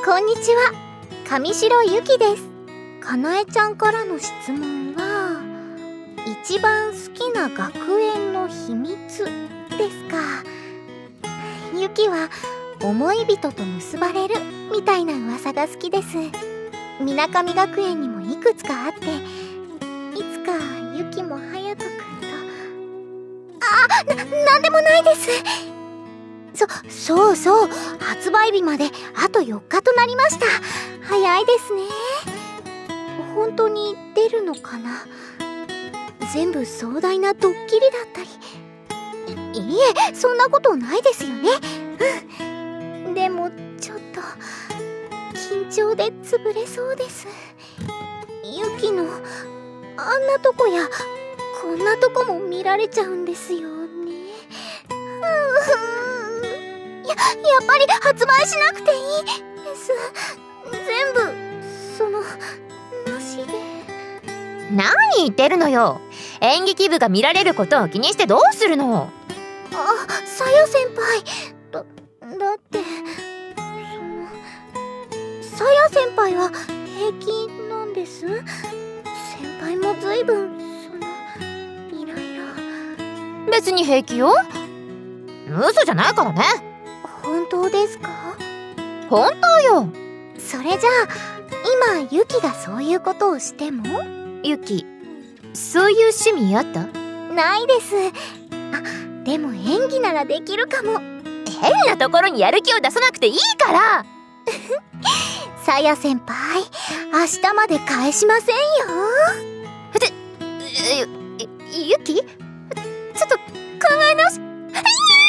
こんにちは、上白ゆきです。かなえちゃんからの質問は、一番好きな学園の秘密ですか。ゆきは思い人と結ばれるみたいな噂が好きです。みなかみ学園にもいくつかあって、いつかゆきも隼人くんと。なんでもないです。そう発売日まであと4日となりました。早いですね。本当に出るのかな。全部壮大なドッキリだったり。いいえ、そんなことないですよね。でもちょっと緊張で潰れそうです。ゆきのあんなとこやこんなとこも見られちゃうんですよね。やっぱり発売しなくていいです。全部なしで。 何言ってるのよ。演劇部が見られることを気にしてどうするの。 さや先輩だってさや先輩は平気なんです。先輩も随分イライラ。 別に平気よ。嘘じゃないからね。 本当ですか？ 本当よ。 それじゃあ今ゆきがそういうことをしても？ ゆき、そういう趣味あった？ ないです。でも演技ならできるかも。 変なところにやる気を出さなくていいから。 さや先輩、明日まで返しませんよ。 ゆき、ちょっと考え直し。